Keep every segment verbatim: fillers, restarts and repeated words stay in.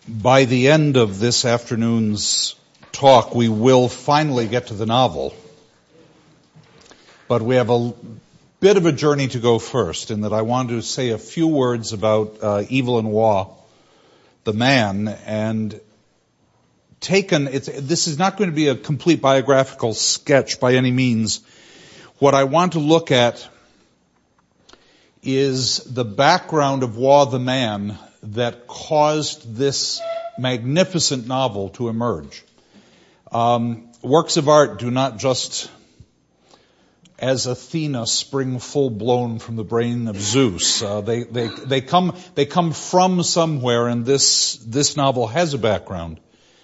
By the end of this afternoon's talk, we will finally get to the novel. But we have a bit of a journey to go first, in that I want to say a few words about uh, Evelyn Waugh, the man, and taken, it's, this is not going to be a complete biographical sketch by any means. What I want to look at is the background of Waugh the man that caused this magnificent novel to emerge. Um, works of art do not just, as Athena, spring full blown from the brain of Zeus. Uh, they, they, they come, they come from somewhere, and this, this novel has a background.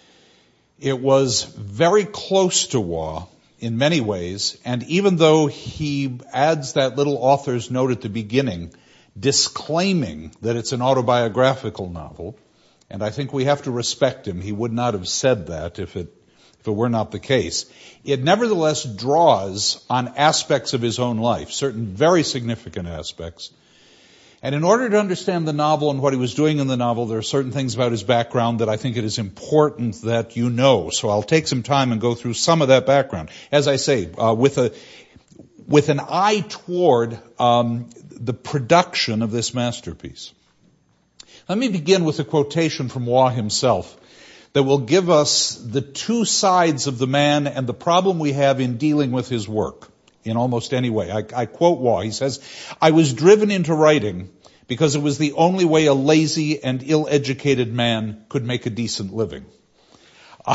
It was very close to Waugh in many ways, and even though he adds that little author's note at the beginning, disclaiming that it's an autobiographical novel, and I think we have to respect him. He would not have said that if it, if it were not the case. It nevertheless draws on aspects of his own life, certain very significant aspects. And in order to understand the novel and what he was doing in the novel, there are certain things about his background that I think it is important that you know. So I'll take some time and go through some of that background. As I say, uh, with a with an eye toward um, the production of this masterpiece. Let me begin with a quotation from Waugh himself that will give us the two sides of the man and the problem we have in dealing with his work in almost any way. I, I quote Waugh. He says, "I was driven into writing because it was the only way a lazy and ill-educated man could make a decent living." Uh,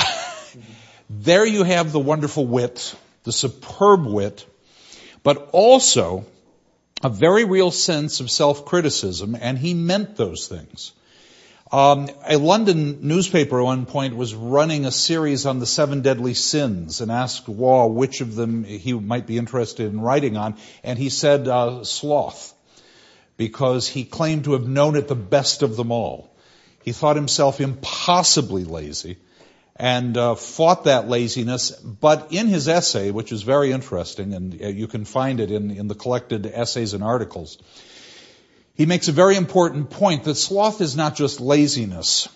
there you have the wonderful wit, the superb wit, but also a very real sense of self-criticism, and he meant those things. Um, a London newspaper at one point was running a series on the seven deadly sins and asked Waugh which of them he might be interested in writing on, and he said uh, sloth, because he claimed to have known it the best of them all. He thought himself impossibly lazy and uh, fought that laziness, but in his essay, which is very interesting, and uh, you can find it in, in the collected essays and articles, he makes a very important point that sloth is not just laziness.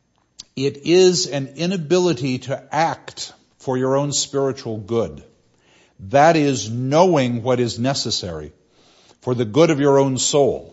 It is an inability to act for your own spiritual good. That is knowing what is necessary for the good of your own soul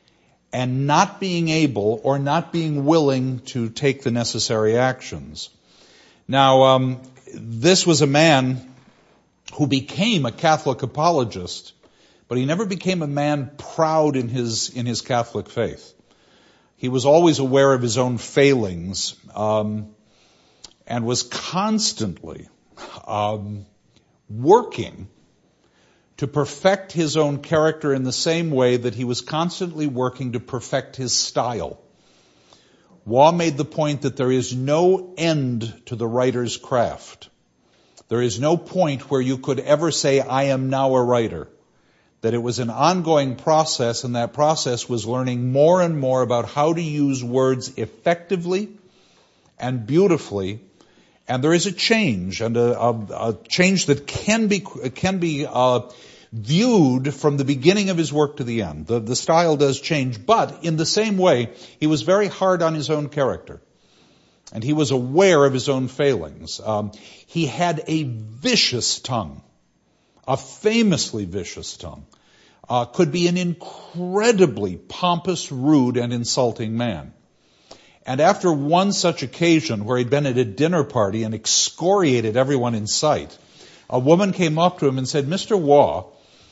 and not being able or not being willing to take the necessary actions. Now, um, this was a man who became a Catholic apologist, but he never became a man proud in his in his Catholic faith. He was always aware of his own failings, um, and was constantly um, working to perfect his own character in the same way that he was constantly working to perfect his style. Waugh made the point that there is no end to the writer's craft. There is no point where you could ever say, "I am now a writer." That it was an ongoing process, and that process was learning more and more about how to use words effectively and beautifully. And there is a change, and a, a, a change that can be can be uh, viewed from the beginning of his work to the end. The, the style does change, but in the same way, he was very hard on his own character. And he was aware of his own failings. Um, he had a vicious tongue, a famously vicious tongue, uh, could be an incredibly pompous, rude, and insulting man. And after one such occasion where he'd been at a dinner party and excoriated everyone in sight, a woman came up to him and said, "Mister Waugh,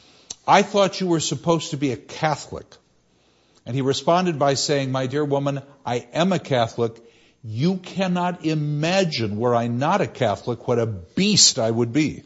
I thought you were supposed to be a Catholic." And he responded by saying, "My dear woman, I am a Catholic. You cannot imagine, were I not a Catholic, what a beast I would be."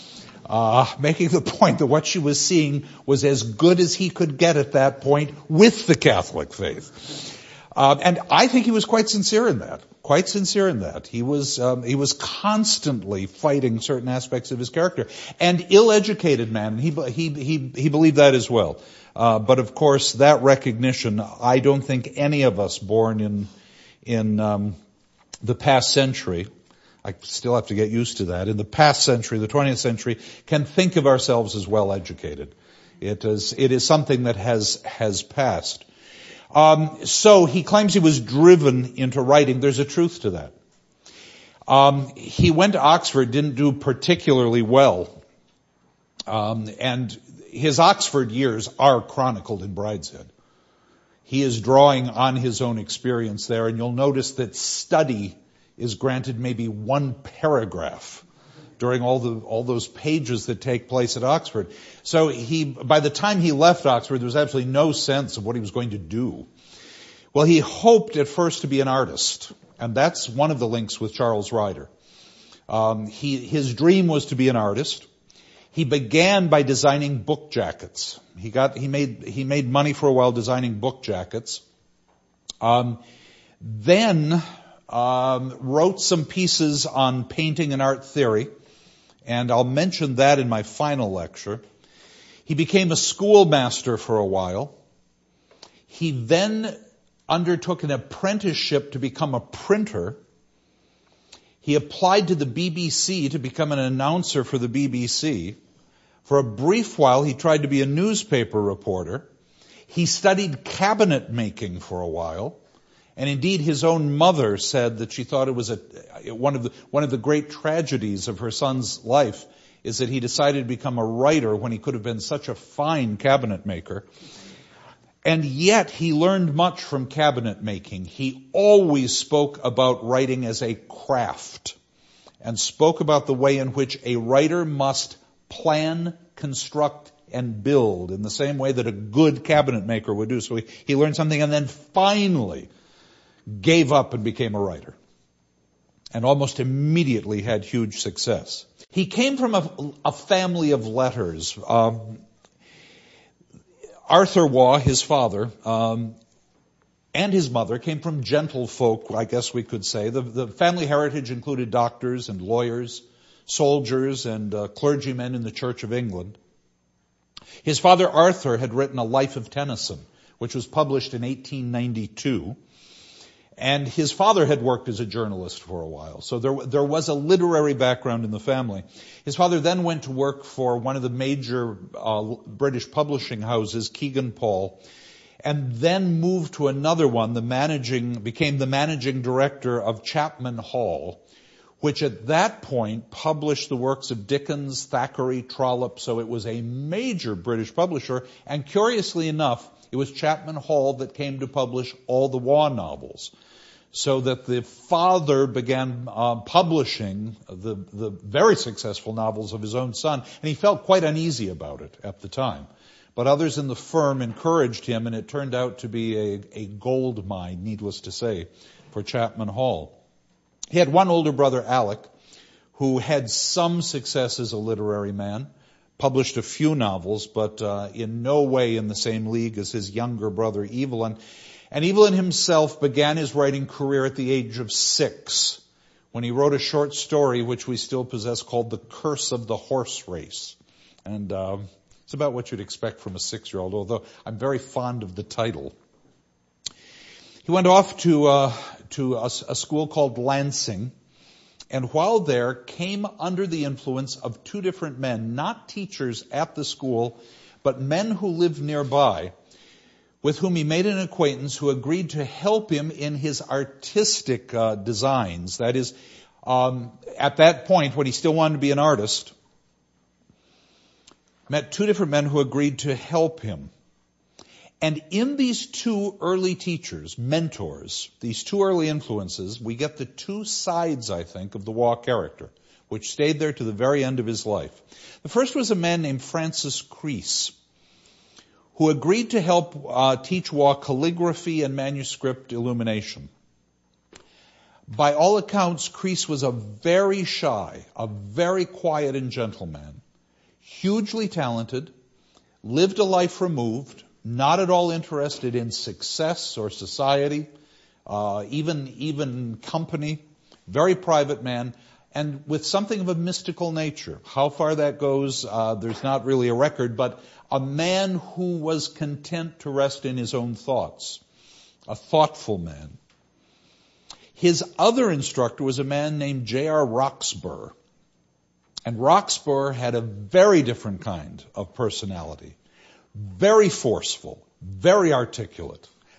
Uh, making the point that what she was seeing was as good as he could get at that point with the Catholic faith. Uh, and I think he was quite sincere in that. Quite sincere in that. He was um, he was constantly fighting certain aspects of his character. And ill-educated man, he he he he believed that as well. Uh, but of course, that recognition, I don't think any of us born in in um, the past century, I still have to get used to that, in the past century, the twentieth century, can think of ourselves as well educated. It is it is something that has has passed. Um, so he claims he was driven into writing. There's a truth to that. Um, he went to Oxford, didn't do particularly well. Um, and his Oxford years are chronicled in Brideshead. He is drawing on his own experience there, and you'll notice that study is granted maybe one paragraph during all the all those pages that take place at Oxford. So he, by the time he left Oxford, there was absolutely no sense of what he was going to do. Well, he hoped at first to be an artist, and that's one of the links with Charles Ryder. Um, he, his dream was to be an artist. He began by designing book jackets. He got he made he made money for a while designing book jackets. Um, then um, wrote some pieces on painting and art theory. And I'll mention that in my final lecture. He became a schoolmaster for a while. He then undertook an apprenticeship to become a printer. He applied to the B B C to become an announcer for the B B C. For a brief while, he tried to be a newspaper reporter. He studied cabinet making for a while. And indeed, his own mother said that she thought it was a, one of the, one of the great tragedies of her son's life is that he decided to become a writer when he could have been such a fine cabinet maker. And yet, he learned much from cabinet making. He always spoke about writing as a craft and spoke about the way in which a writer must plan, construct, and build in the same way that a good cabinet maker would do. So he, he learned something and then finally gave up and became a writer, and almost immediately had huge success. He came from a, a family of letters. Um, Arthur Waugh, his father, um, and his mother came from gentlefolk, I guess we could say. The, the family heritage included doctors and lawyers, soldiers and uh, clergymen in the Church of England. His father, Arthur, had written a Life of Tennyson, which was published in eighteen ninety-two. And his father had worked as a journalist for a while. So there, there was a literary background in the family. His father then went to work for one of the major uh, British publishing houses, Kegan Paul, and then moved to another one, the managing, became the managing director of Chapman Hall, which at that point published the works of Dickens, Thackeray, Trollope. So it was a major British publisher. And curiously enough, it was Chapman Hall that came to publish all the Waugh novels. So that the father began uh, publishing the, the very successful novels of his own son, and he felt quite uneasy about it at the time. But others in the firm encouraged him, and it turned out to be a, a gold mine, needless to say, for Chapman Hall. He had one older brother, Alec, who had some success as a literary man, published a few novels, but uh, in no way in the same league as his younger brother, Evelyn. And Evelyn himself began his writing career at the age of six, when he wrote a short story which we still possess called The Curse of the Horse Race. And uh, it's about what you'd expect from a six-year-old, although I'm very fond of the title. He went off to, uh, to a, a school called Lancing, and while there came under the influence of two different men, not teachers at the school, but men who lived nearby, with whom he made an acquaintance who agreed to help him in his artistic uh, designs. That is, um, at that point, when he still wanted to be an artist, met two different men who agreed to help him. And in these two early teachers, mentors, these two early influences, we get the two sides, I think, of the Waugh character, which stayed there to the very end of his life. The first was a man named Francis Crease, who agreed to help uh, teach Waugh calligraphy and manuscript illumination. By all accounts, Crease was a very shy, a very quiet and gentle man, hugely talented, lived a life removed, not at all interested in success or society, uh, even even company, very private man, and with something of a mystical nature. How far that goes, uh, there's not really a record, but a man who was content to rest in his own thoughts, a thoughtful man. His other instructor was a man named J R Roxburgh, and Roxburgh had a very different kind of personality. Very forceful, very articulate,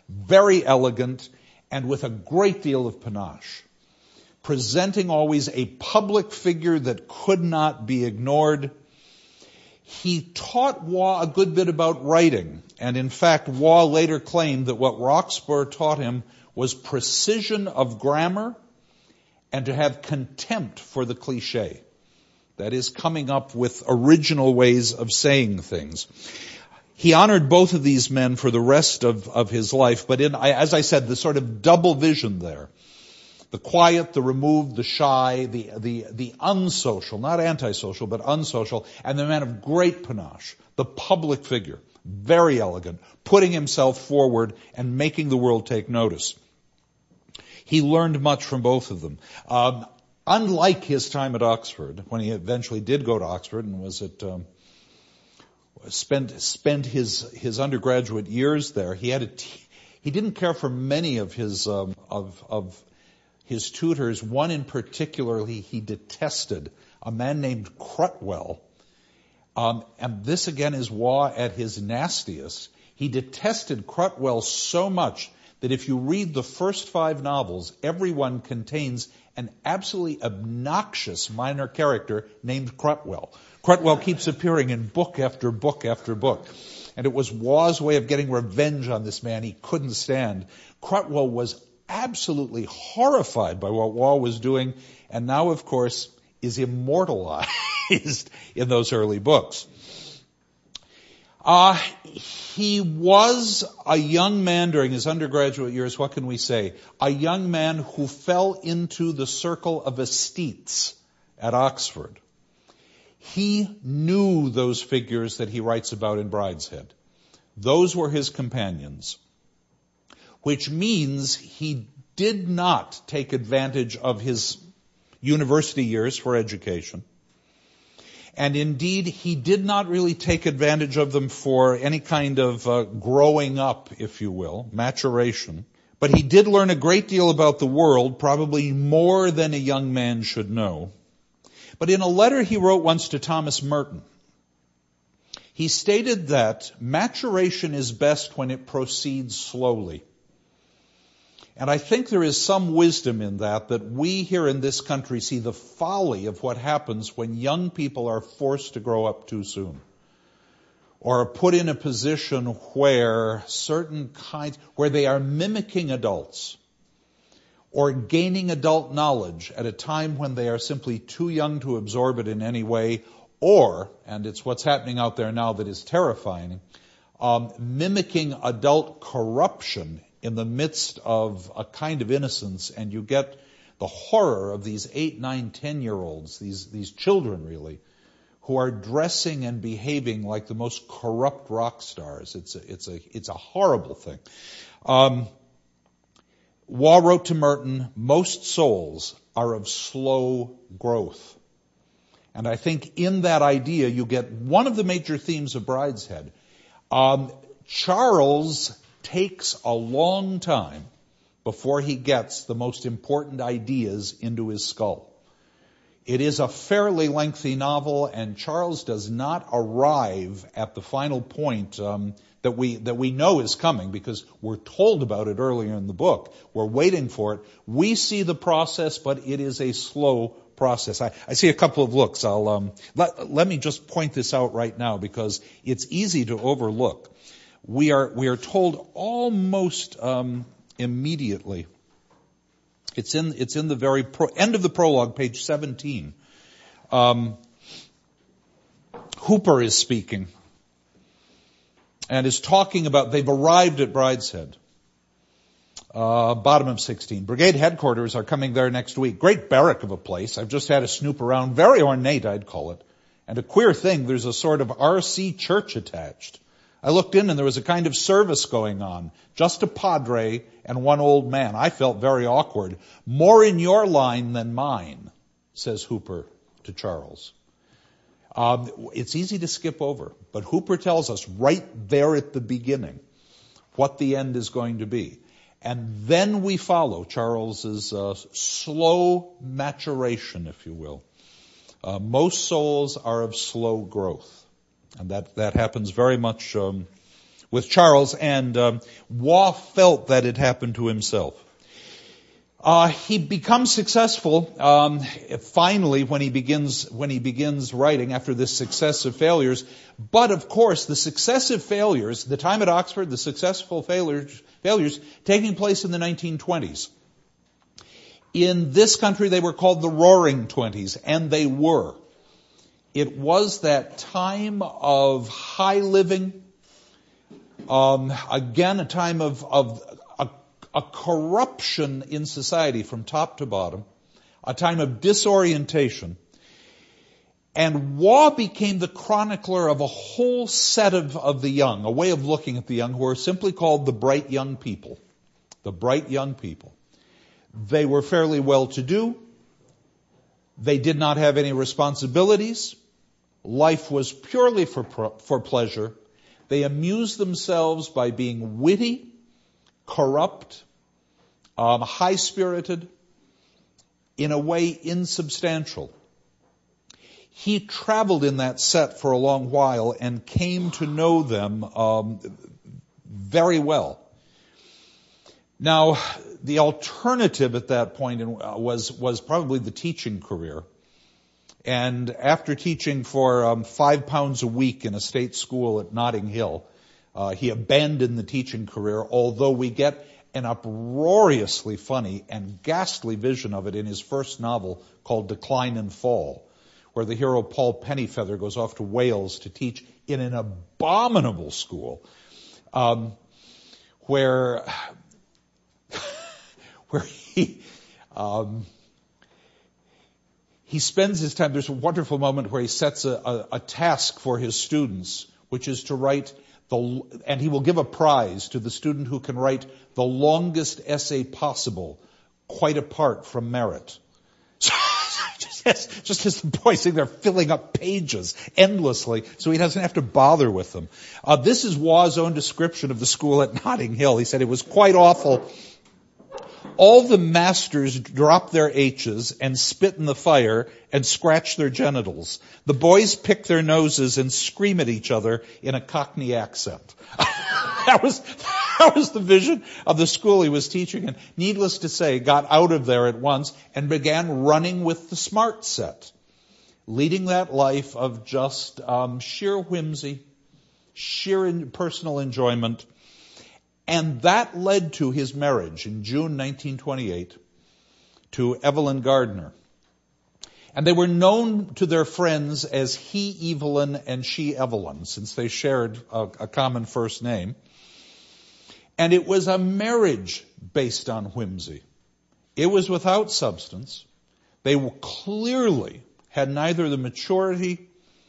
very elegant, and with a great deal of panache, presenting always a public figure that could not be ignored. He taught Waugh a good bit about writing, and in fact, Waugh later claimed that what Roxburgh taught him was precision of grammar and to have contempt for the cliché. That is, coming up with original ways of saying things. He honored both of these men for the rest of, of his life, but in, as I said, the sort of double vision there. The quiet, the removed, the shy, the, the, the unsocial, not antisocial, but unsocial, and the man of great panache, the public figure, very elegant, putting himself forward and making the world take notice. He learned much from both of them. Um, unlike his time at Oxford, when he eventually did go to Oxford and was at, um, spent, spent his, his undergraduate years there, he had a, t- he didn't care for many of his, um, of, of, his tutors. One in particular he, he detested, a man named Crutwell. Um, and this again is Waugh at his nastiest. He detested Crutwell so much that if you read the first five novels, every one contains an absolutely obnoxious minor character named Crutwell. Crutwell keeps appearing in book after book after book. And it was Waugh's way of getting revenge on this man he couldn't stand. Crutwell was absolutely horrified by what Waugh was doing, and now, of course, is immortalized in those early books. Uh, he was a young man during his undergraduate years, what can we say? A young man who fell into the circle of aesthetes at Oxford. He knew those figures that he writes about in Brideshead. Those were his companions. Which means he did not take advantage of his university years for education. And indeed, he did not really take advantage of them for any kind of uh, growing up, if you will, maturation. But he did learn a great deal about the world, probably more than a young man should know. But in a letter he wrote once to Thomas Merton, he stated that maturation is best when it proceeds slowly. And I think there is some wisdom in that, that we here in this country see the folly of what happens when young people are forced to grow up too soon, or are put in a position where certain kinds, where they are mimicking adults, or gaining adult knowledge at a time when they are simply too young to absorb it in any way, or, and it's what's happening out there now that is terrifying, um, mimicking adult corruption in the midst of a kind of innocence, and you get the horror of these eight, nine, ten-year-olds, these, these children really, who are dressing and behaving like the most corrupt rock stars. It's a, it's a, it's a horrible thing. Um, Waugh wrote to Merton, most souls are of slow growth. And I think in that idea you get one of the major themes of Brideshead. Um, Charles takes a long time before he gets the most important ideas into his skull. It is a fairly lengthy novel, and Charles does not arrive at the final point um, that we that we know is coming, because we're told about it earlier in the book. We're waiting for it. We see the process, but it is a slow process. I, I see a couple of looks. I'll um, let, let me just point this out right now, because it's easy to overlook. We are we are told almost um, immediately. It's in it's in the very pro, end of the prologue, page seventeen. Um, Hooper is speaking and is talking about they've arrived at Brideshead. Uh, bottom of sixteen. Brigade headquarters are coming there next week. Great barrack of a place. I've just had a snoop around. Very ornate, I'd call it. And a queer thing, there's a sort of R C church attached. I looked in and there was a kind of service going on. Just a padre and one old man. I felt very awkward. More in your line than mine, says Hooper to Charles. Um, it's easy to skip over, but Hooper tells us right there at the beginning what the end is going to be. And then we follow Charles's uh, slow maturation, if you will. Uh, most souls are of slow growth. And that, that happens very much um, with Charles, and um, Waugh felt that it happened to himself. Uh, he becomes successful um, finally when he begins when he begins writing after this successive failures. But of course, the successive failures, the time at Oxford, the successful failures, failures taking place in the nineteen twenties. In this country, they were called the Roaring Twenties, and they were. It was that time of high living, um, again, a time of, of a, a corruption in society from top to bottom, a time of disorientation. And Waugh became the chronicler of a whole set of, of the young, a way of looking at the young, who are simply called the bright young people. The bright young people. They were fairly well-to-do. They did not have any responsibilities. Life was purely for for pleasure. They amused themselves by being witty, corrupt, um, high-spirited, in a way insubstantial. He traveled in that set for a long while and came to know them um, very well. Now, the alternative at that point was was probably the teaching career. And after teaching for um, five pounds a week in a state school at Notting Hill, uh, he abandoned the teaching career, although we get an uproariously funny and ghastly vision of it in his first novel called Decline and Fall, where the hero Paul Pennyfeather goes off to Wales to teach in an abominable school, um, where... where he um, he spends his time. There's a wonderful moment where he sets a, a, a task for his students, which is to write the, and he will give a prize to the student who can write the longest essay possible, quite apart from merit. So, just, as, just as the boys sitting there filling up pages endlessly, so he doesn't have to bother with them. Uh, this is Waugh's own description of the school at Notting Hill. He said it was quite awful. All the masters drop their H's and spit in the fire and scratch their genitals. The boys pick their noses and scream at each other in a Cockney accent. that was that was the vision of the school he was teaching, and needless to say, got out of there at once and began running with the smart set, leading that life of just um, sheer whimsy, sheer in personal enjoyment. And that led to his marriage in June nineteen twenty-eight to Evelyn Gardner. And they were known to their friends as he Evelyn and she Evelyn, since they shared a, a common first name. And it was a marriage based on whimsy. It was without substance. They were clearly had neither the maturity,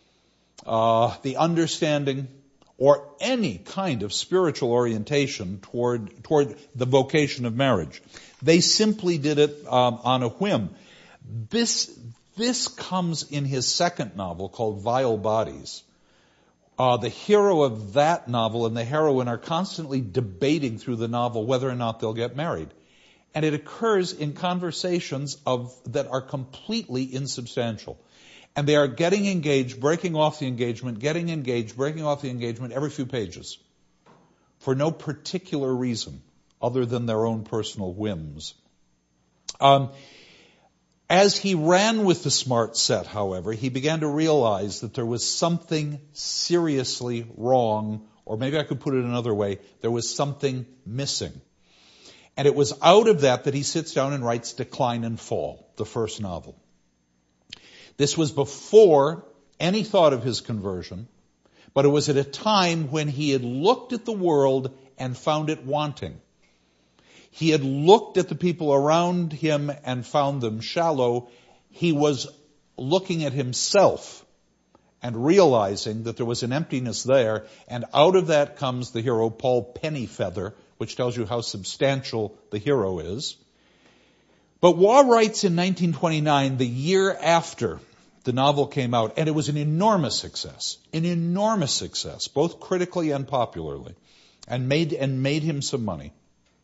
uh, the understanding, or any kind of spiritual orientation toward toward the vocation of marriage. They simply did it um, on a whim. This this comes in his second novel called Vile Bodies. Uh, the hero of that novel and the heroine are constantly debating through the novel whether or not they'll get married. And it occurs in conversations of that are completely insubstantial. And they are getting engaged, breaking off the engagement, getting engaged, breaking off the engagement every few pages for no particular reason other than their own personal whims. Um, as he ran with the smart set, however, he began to realize that there was something seriously wrong, or maybe I could put it another way, there was something missing. And it was out of that that he sits down and writes Decline and Fall, the first novel. This was before any thought of his conversion, but it was at a time when he had looked at the world and found it wanting. He had looked at the people around him and found them shallow. He was looking at himself and realizing that there was an emptiness there, and out of that comes the hero Paul Pennyfeather, which tells you how substantial the hero is. But Waugh writes in nineteen twenty-nine, the year after the novel came out, and it was an enormous success, an enormous success, both critically and popularly, and made and made him some money,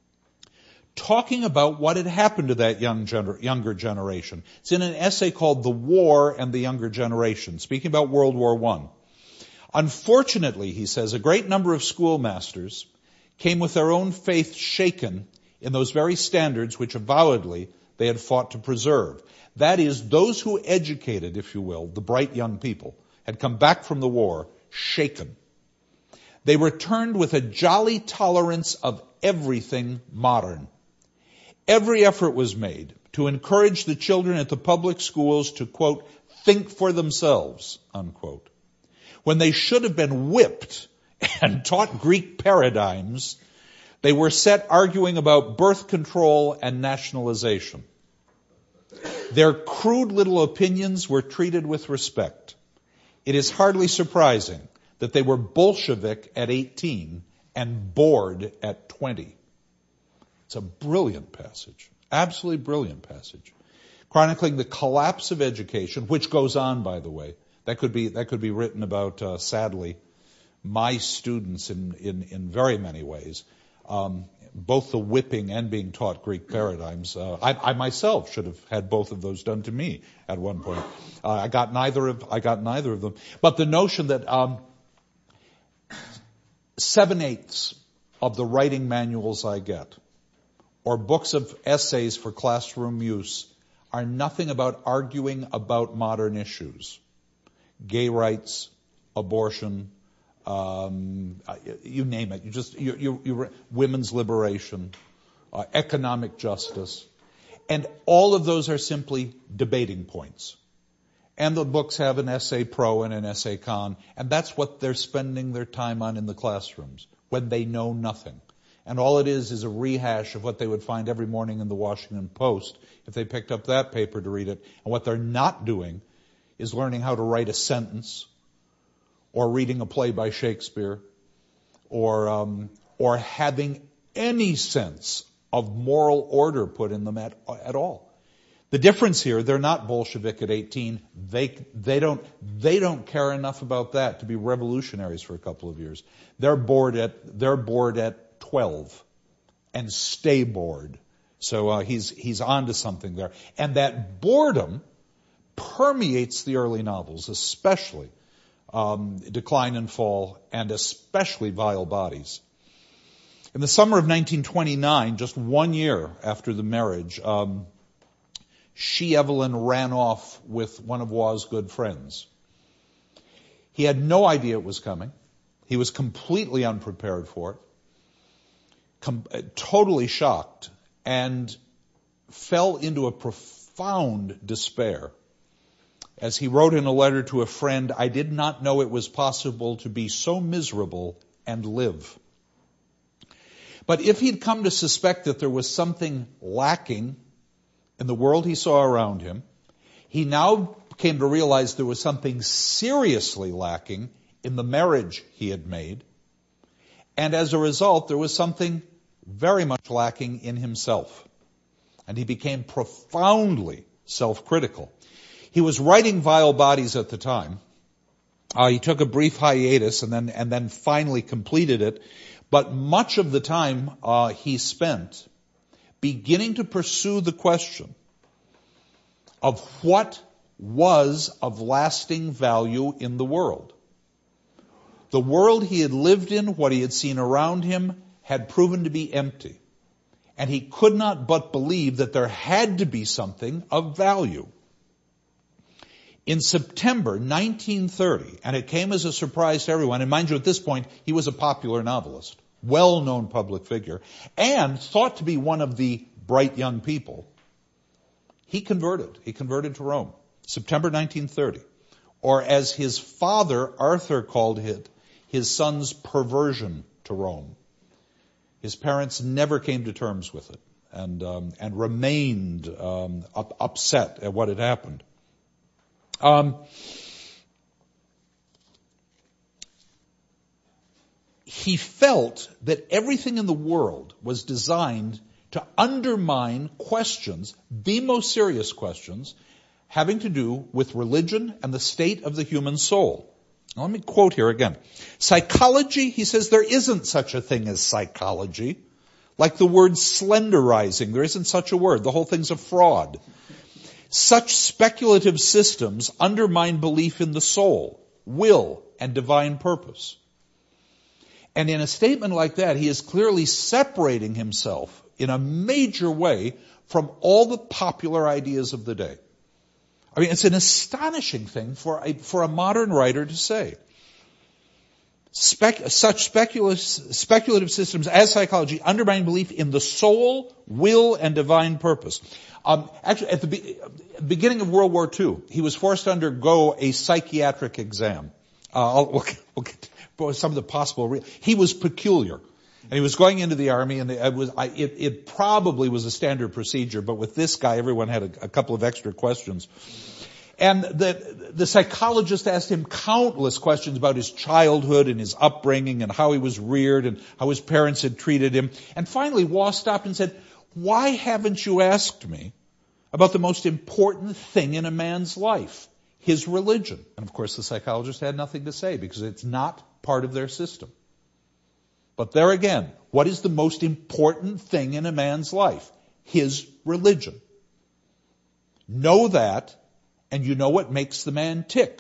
talking about what had happened to that young gener- younger generation. It's in an essay called The War and the Younger Generation, speaking about World War One. Unfortunately, he says, a great number of schoolmasters came with their own faith shaken in those very standards which avowedly they had fought to preserve. That is, those who educated, if you will, the bright young people, had come back from the war shaken. They returned with a jolly tolerance of everything modern. Every effort was made to encourage the children at the public schools to, quote, think for themselves, unquote. When they should have been whipped and taught Greek paradigms, they were set arguing about birth control and nationalization. Their crude little opinions were treated with respect. It is hardly surprising that they were Bolshevik at eighteen and bored at twenty. It's a brilliant passage, absolutely brilliant passage, chronicling the collapse of education, which goes on, by the way. That could be that could be written about, uh, sadly, my students in, in, in very many ways. Um, both the whipping and being taught Greek paradigms. Uh, I, I myself should have had both of those done to me at one point. Uh, I got neither of I got neither of them. But the notion that um, seven eighths of the writing manuals I get, or books of essays for classroom use, are nothing about arguing about modern issues, gay rights, abortion. Um, you name it. You just you, you, you women's liberation, uh, economic justice, and all of those are simply debating points. And the books have an essay pro and an essay con, and that's what they're spending their time on in the classrooms when they know nothing. And all it is is a rehash of what they would find every morning in the Washington Post if they picked up that paper to read it. And what they're not doing is learning how to write a sentence, or reading a play by Shakespeare, or um, or having any sense of moral order put in them at, at all. The difference here, they're not Bolshevik at eighteen. They they don't they don't care enough about that to be revolutionaries for a couple of years. They're bored at they're bored at twelve, and stay bored. So uh, he's he's onto something there, and that boredom permeates the early novels, especially um, Decline and Fall, and especially Vile Bodies. In the summer of nineteen twenty-nine, just one year after the marriage, um, she, Evelyn, ran off with one of Waugh's good friends. He had no idea it was coming. He was completely unprepared for it, com- totally shocked, and fell into a profound despair. As he wrote in a letter to a friend, "I did not know it was possible to be so miserable and live." But if he'd come to suspect that there was something lacking in the world he saw around him, he now came to realize there was something seriously lacking in the marriage he had made. And as a result, there was something very much lacking in himself. And he became profoundly self-critical. He was writing Vile Bodies at the time. Uh, he took a brief hiatus and then and then finally completed it. But much of the time uh, he spent beginning to pursue the question of what was of lasting value in the world. The world he had lived in, what he had seen around him, had proven to be empty. And he could not but believe that there had to be something of value. In September nineteen thirty, and it came as a surprise to everyone, and mind you, at this point, he was a popular novelist, well-known public figure, and thought to be one of the bright young people, he converted. He converted to Rome. September nineteen thirty. Or as his father, Arthur, called it, his son's perversion to Rome. His parents never came to terms with it, and um, and remained um, up, upset at what had happened. Um, he felt that everything in the world was designed to undermine questions, the most serious questions, having to do with religion and the state of the human soul. Now, let me quote here again. Psychology, he says, there isn't such a thing as psychology. Like the word slenderizing, there isn't such a word. The whole thing's a fraud. Such speculative systems undermine belief in the soul. will, and divine purpose. And in a statement like that, he is clearly separating himself in a major way from all the popular ideas of the day. I mean, it's an astonishing thing for a, for a modern writer to say. Spec, such speculative, speculative systems as psychology undermine belief in the soul, will, and divine purpose. Um, actually, at the be- beginning of World War Two, he was forced to undergo a psychiatric exam. Uh, I'll, we'll, we'll get to some of the possible. Re- he was peculiar, and he was going into the army, and it was I, it, it probably was a standard procedure, but with this guy, everyone had a, a couple of extra questions. And the, the psychologist asked him countless questions about his childhood and his upbringing and how he was reared and how his parents had treated him. And finally, Waugh stopped and said, "Why haven't you asked me about the most important thing in a man's life, his religion?" And of course, the psychologist had nothing to say because it's not part of their system. But there again, what is the most important thing in a man's life? His religion. Know that, and you know what makes the man tick.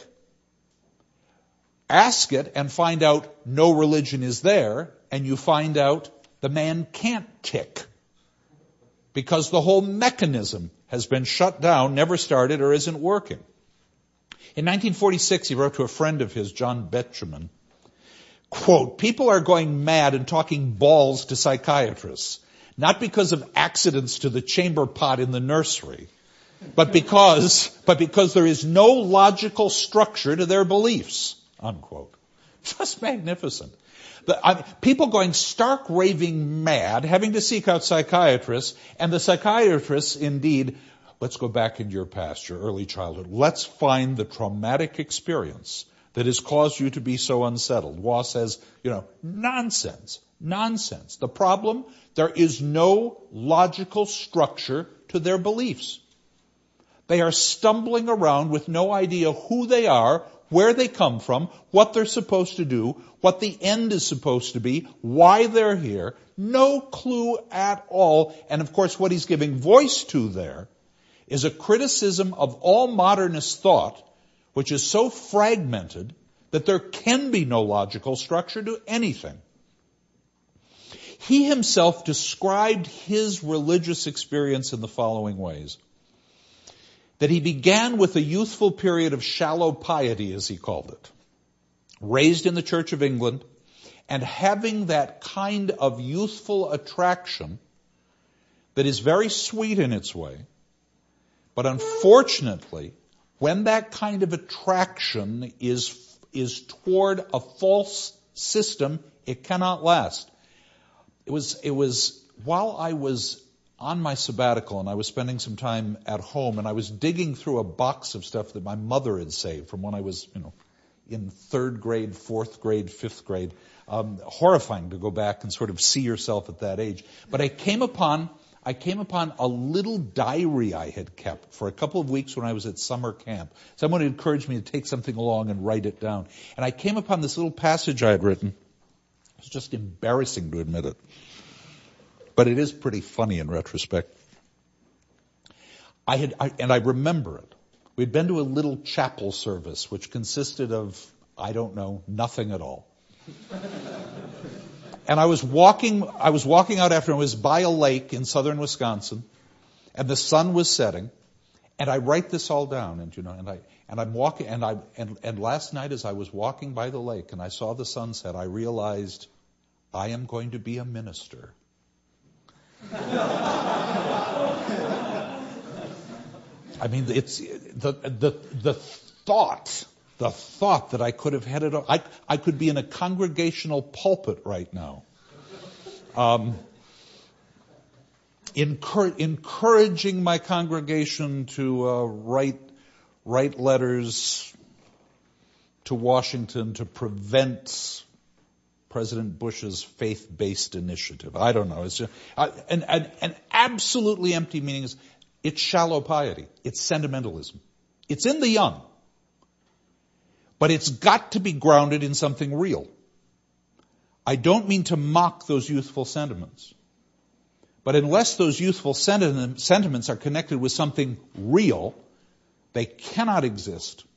Ask it and find out no religion is there, and you find out the man can't tick. Because the whole mechanism has been shut down, never started, or isn't working. In nineteen forty-six, he wrote to a friend of his, John Betjeman, quote, "People are going mad and talking balls to psychiatrists, not because of accidents to the chamber pot in the nursery, but because, but because there is no logical structure to their beliefs," unquote. Just magnificent. The, I, people going stark raving mad, having to seek out psychiatrists, and the psychiatrists indeed, let's go back into your past, your early childhood. Let's find the traumatic experience that has caused you to be so unsettled. Waugh says, you know, nonsense, nonsense. The problem, there is no logical structure to their beliefs. They are stumbling around with no idea who they are, where they come from, what they're supposed to do, what the end is supposed to be, why they're here. No clue at all. And of course, what he's giving voice to there is a criticism of all modernist thought, which is so fragmented that there can be no logical structure to anything. He himself described his religious experience in the following ways. That he began with a youthful period of shallow piety, as he called it, raised in the Church of England, and having that kind of youthful attraction that is very sweet in its way, but unfortunately, when that kind of attraction is, is toward a false system, it cannot last. It was, it was, while I was on my sabbatical, and I was spending some time at home, and I was digging through a box of stuff that my mother had saved from when I was, you know, in third grade, fourth grade, fifth grade. Um, horrifying to go back and sort of see yourself at that age. But I came upon, I came upon a little diary I had kept for a couple of weeks when I was at summer camp. Someone had encouraged me to take something along and write it down. And I came upon this little passage I had written. It was just embarrassing to admit it. But it is pretty funny in retrospect. I had, I, and I remember it. We'd been to a little chapel service, which consisted of, I don't know, nothing at all. And I was walking, I was walking out after, I was by a lake in southern Wisconsin, and the sun was setting, and I write this all down, and you know, and I, and I'm walking, and I, and, and last night as I was walking by the lake and I saw the sunset, I realized I am going to be a minister. I mean, it's the the the thought, the thought that I could have headed. I I could be in a congregational pulpit right now, um, encourage, encouraging my congregation to uh, write write letters to Washington to prevent President Bush's faith-based initiative. I don't know. It's just, uh, an, an, an absolutely empty meaning is it's shallow piety. It's sentimentalism. It's in the young. But it's got to be grounded in something real. I don't mean to mock those youthful sentiments. But unless those youthful sentiment, sentiments are connected with something real, they cannot exist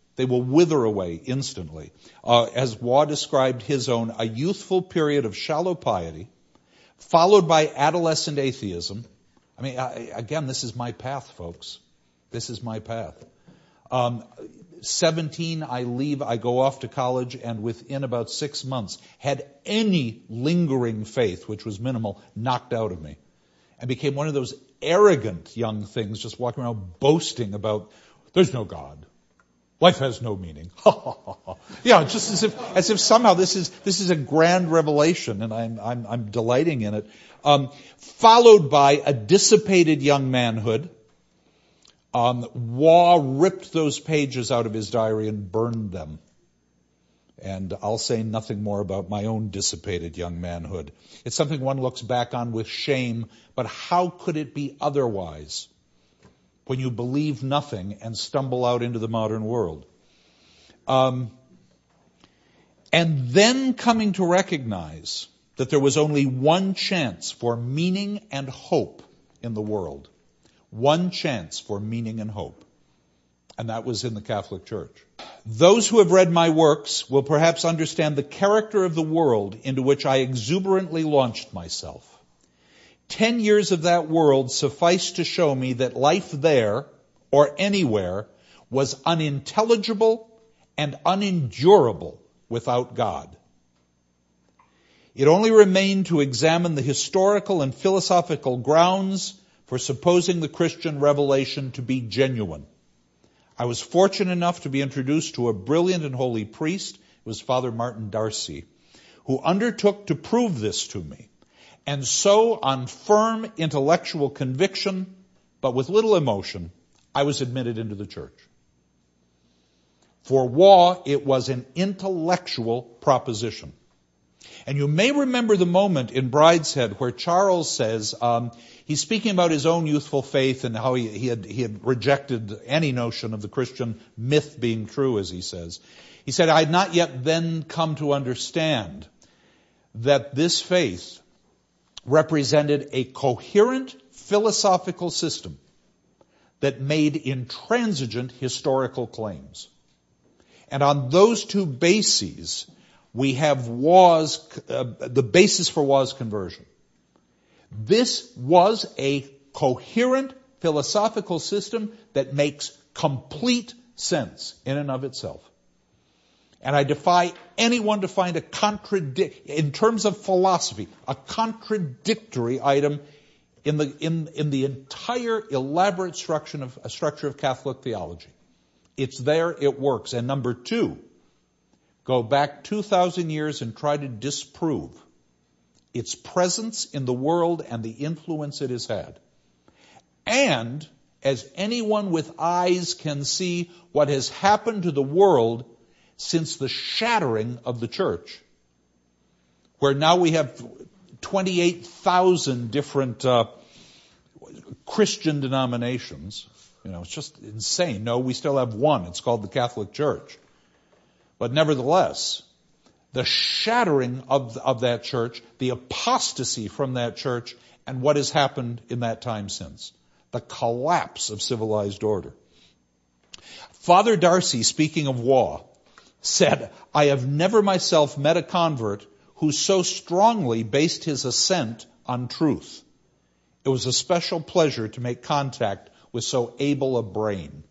They will wither away instantly. Uh, as Waugh described his own, a youthful period of shallow piety, followed by adolescent atheism. I mean, I, again, this is my path, folks. This is my path. Um, seventeen, I leave, I go off to college, and within about six months, had any lingering faith, which was minimal, knocked out of me. And became one of those arrogant young things, just walking around boasting about, there's no God. Life has no meaning. Yeah, just as if, as if somehow this is, this is a grand revelation, and I'm, I'm, I'm delighting in it. Um, followed by a dissipated young manhood. Um, Waugh ripped those pages out of his diary and burned them. And I'll say nothing more about my own dissipated young manhood. It's something one looks back on with shame, but how could it be otherwise when you believe nothing and stumble out into the modern world? Um, and then coming to recognize that there was only one chance for meaning and hope in the world. One chance for meaning and hope. And that was in the Catholic Church. Those who have read my works will perhaps understand the character of the world into which I exuberantly launched myself. Ten years of that world sufficed to show me that life there, or anywhere, was unintelligible and unendurable without God. It only remained to examine the historical and philosophical grounds for supposing the Christian revelation to be genuine. I was fortunate enough to be introduced to a brilliant and holy priest, it was Father Martin Darcy, who undertook to prove this to me. And so, on firm intellectual conviction, but with little emotion, I was admitted into the church. For Waugh, it was an intellectual proposition. And you may remember the moment in Brideshead where Charles says, um, he's speaking about his own youthful faith and how he, he had he had rejected any notion of the Christian myth being true, as he says. He said, I had not yet then come to understand that this faith represented a coherent philosophical system that made intransigent historical claims. And on those two bases, we have Waugh's, uh, the basis for Waugh's conversion. This was a coherent philosophical system that makes complete sense in and of itself. And I defy anyone to find a contradict, in terms of philosophy, a contradictory item in the, in, in the entire elaborate structure of, uh, structure of Catholic theology. It's there, it works. And number two, go back two thousand years and try to disprove its presence in the world and the influence it has had. And, as anyone with eyes can see, what has happened to the world since the shattering of the church, where now we have twenty-eight thousand different uh, Christian denominations. You know, it's just insane. No, we still have one. It's called the Catholic Church. But nevertheless, the shattering of, of that church, the apostasy from that church, and what has happened in that time since. The collapse of civilized order. Father Darcy, speaking of Waugh, said, I have never myself met a convert who so strongly based his assent on truth. It was a special pleasure to make contact with so able a brain.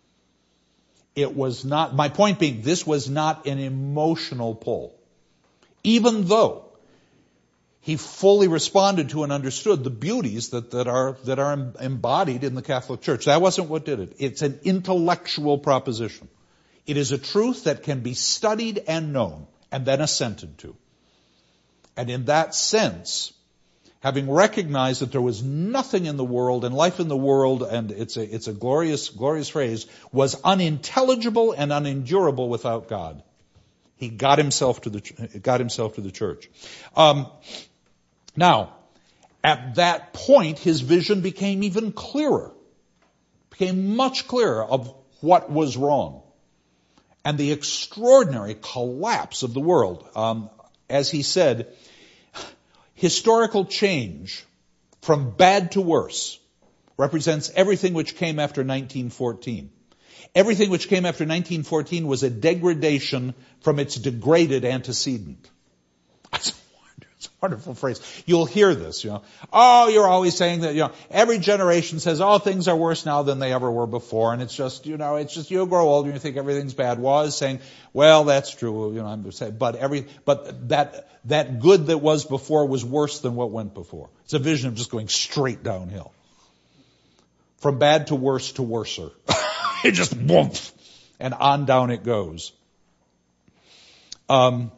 It was not, my point being, this was not an emotional pull. Even though he fully responded to and understood the beauties that, that are, that are embodied in the Catholic Church. That wasn't what did it. It's an intellectual proposition. It is a truth that can be studied and known and then assented to. And in that sense, having recognized that there was nothing in the world and life in the world, and it's a, it's a glorious, glorious phrase, was unintelligible and unendurable without God. He got himself to the, got himself to the church. Um, now, at that point, his vision became even clearer, became much clearer of what was wrong. And the extraordinary collapse of the world. Um, as he said, historical change from bad to worse represents everything which came after nineteen fourteen. Everything which came after nineteen fourteen was a degradation from its degraded antecedent. That's a It's a wonderful phrase. You'll hear this, you know. Oh, you're always saying that, you know, every generation says, oh, things are worse now than they ever were before. And it's just, you know, it's just you grow older and you think everything's bad. Was saying, well, that's true, you know, I'm saying, but every, but that, that good that was before was worse than what went before. It's a vision of just going straight downhill. From bad to worse to worser. It just, woomph, and on down it goes. Um,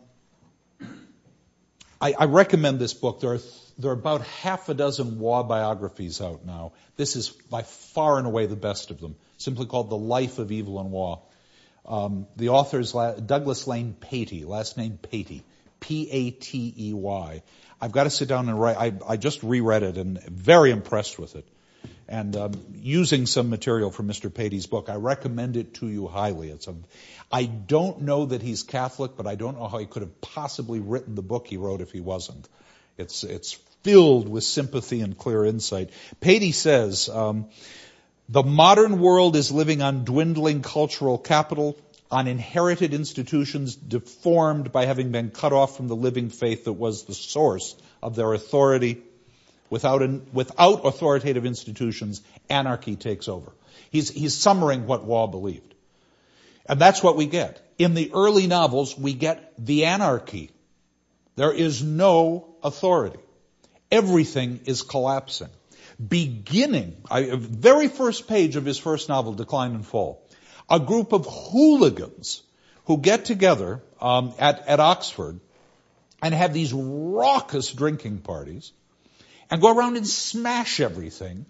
I, I recommend this book. There are, there are about half a dozen Waugh biographies out now. This is by far and away the best of them, simply called The Life of Evelyn Waugh. Um, the author is La- Douglas Lane Patey, last name Patey, P A T E Y. I've got to sit down and write. I, I just reread it and very impressed with it. And um, using some material from Mister Patey's book, I recommend it to you highly. It's a, I don't know that he's Catholic, but I don't know how he could have possibly written the book he wrote if he wasn't. It's it's filled with sympathy and clear insight. Patey says, um, the modern world is living on dwindling cultural capital, on inherited institutions deformed by having been cut off from the living faith that was the source of their authority. Without an, without authoritative institutions, anarchy takes over. He's, he's summarizing what Waugh believed. And that's what we get. In the early novels, we get the anarchy. There is no authority. Everything is collapsing. Beginning, I, very first page of his first novel, Decline and Fall, a group of hooligans who get together um, at, at Oxford and have these raucous drinking parties and go around and smash everything,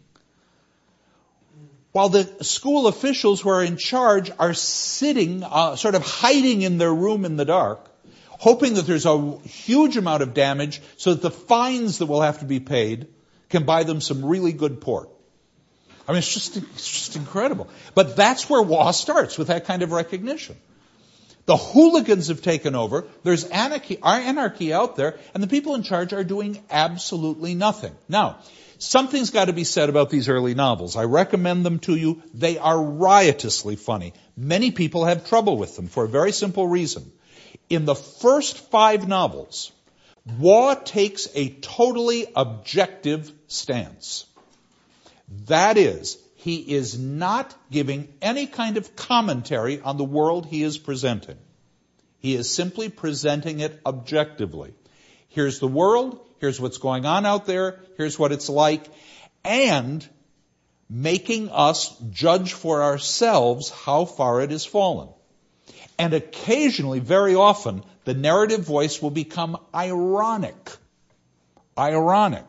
while the school officials who are in charge are sitting, uh, sort of hiding in their room in the dark, hoping that there's a huge amount of damage so that the fines that will have to be paid can buy them some really good port. I mean, it's just, it's just incredible. But that's where Waugh starts, with that kind of recognition. The hooligans have taken over. There's anarchy, anarchy out there, and the people in charge are doing absolutely nothing. Now, something's got to be said about these early novels. I recommend them to you. They are riotously funny. Many people have trouble with them for a very simple reason. In the first five novels, Waugh takes a totally objective stance. That is, he is not giving any kind of commentary on the world he is presenting. He is simply presenting it objectively. Here's the world, here's what's going on out there, here's what it's like, and making us judge for ourselves how far it has fallen. And occasionally, very often, the narrative voice will become ironic. Ironic.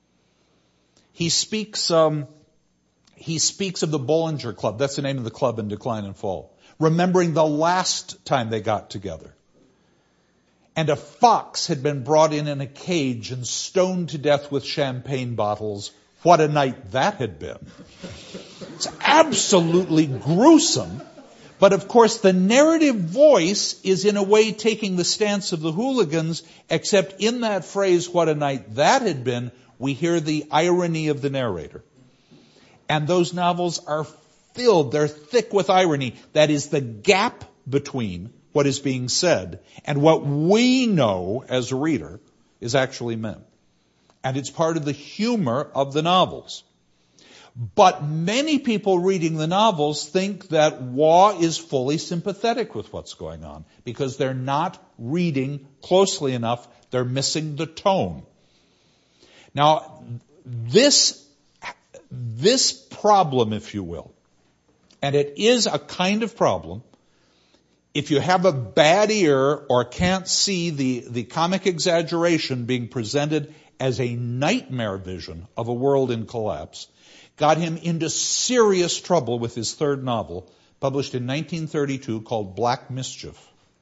He speaks... Um, He speaks of the Bollinger Club. That's the name of the club in Decline and Fall. Remembering the last time they got together. And a fox had been brought in in a cage and stoned to death with champagne bottles. What a night that had been. It's absolutely gruesome. But of course, the narrative voice is in a way taking the stance of the hooligans, except in that phrase, what a night that had been, we hear the irony of the narrator. And those novels are filled, they're thick with irony. That is the gap between what is being said and what we know as a reader is actually meant. And it's part of the humor of the novels. But many people reading the novels think that Waugh is fully sympathetic with what's going on because they're not reading closely enough. They're missing the tone. Now, this This problem, if you will, and it is a kind of problem, if you have a bad ear or can't see the, the comic exaggeration being presented as a nightmare vision of a world in collapse, got him into serious trouble with his third novel, published in nineteen thirty-two, called Black Mischief.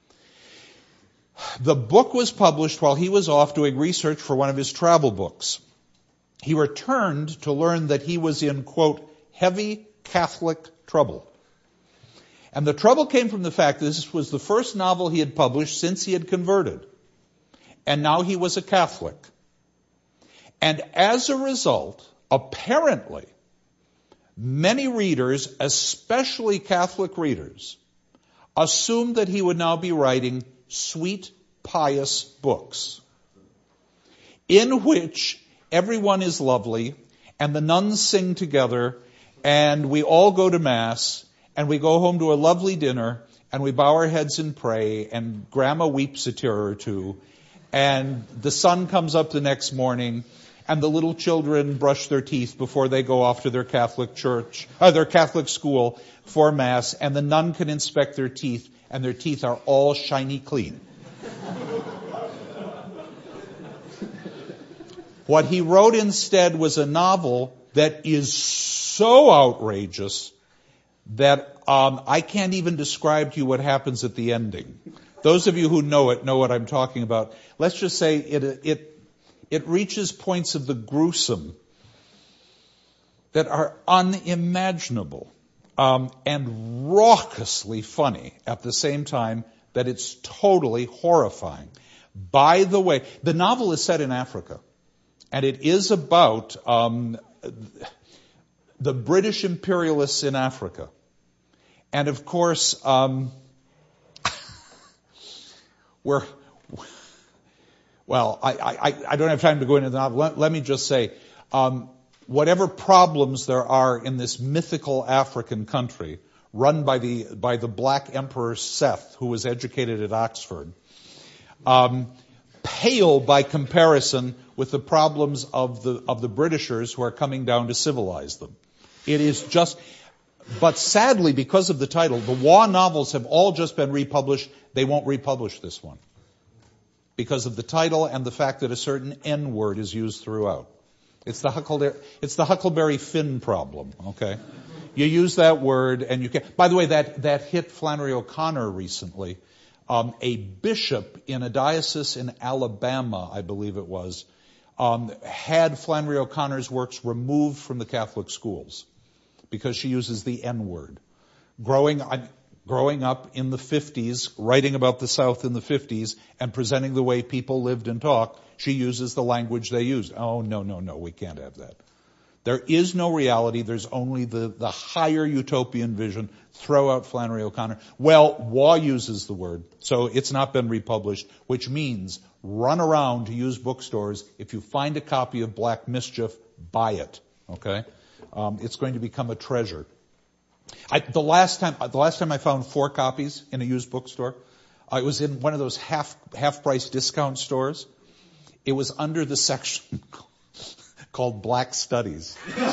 The book was published while he was off doing research for one of his travel books. He returned to learn that he was in, quote, heavy Catholic trouble. And the trouble came from the fact that this was the first novel he had published since he had converted. And now he was a Catholic. And as a result, apparently, Many readers, especially Catholic readers, assumed that he would now be writing sweet, pious books in which everyone is lovely and the nuns sing together and we all go to Mass and we go home to a lovely dinner and we bow our heads and pray and Grandma weeps a tear or two and the sun comes up the next morning and the little children brush their teeth before they go off to their Catholic church, uh, their Catholic school for Mass, and the nun can inspect their teeth and their teeth are all shiny clean. What he wrote instead was a novel that is so outrageous that um, I can't even describe to you what happens at the ending. Those of you who know it know what I'm talking about. Let's just say it it it reaches points of the gruesome that are unimaginable um, and raucously funny at the same time that it's totally horrifying. By the way, the novel is set in Africa. And it is about um, the British imperialists in Africa. And of course, um, we're, well, I, I, I don't have time to go into the novel. Let, let me just say, um, whatever problems there are in this mythical African country, run by the by the Black Emperor Seth, who was educated at Oxford, um, pale by comparison with the problems of the of the Britishers who are coming down to civilize them. It is just, but sadly, because of the title, the Waugh novels have all just been republished. They won't republish this one because of the title and the fact that a certain N word is used throughout. It's the Huckleberry, it's the Huckleberry Finn problem. Okay, you use that word and you can. By the way, that that hit Flannery O'Connor recently. Um, a bishop in a diocese in Alabama, I believe it was, um, had Flannery O'Connor's works removed from the Catholic schools because she uses the N word. Growing, I, growing up in the fifties, writing about the South in the fifties, and presenting the way people lived and talked, she uses the language they used. Oh, no, no, no, we can't have that. There is no reality. There's only the, the higher utopian vision. Throw out Flannery O'Connor. Well, Waugh uses the word, so it's not been republished, which means run around to used bookstores. If you find a copy of Black Mischief, buy it. Okay, um, it's going to become a treasure. I, the last time, the last time I found four copies in a used bookstore, uh, it was in one of those half half price discount stores. It was under the section called Black Studies.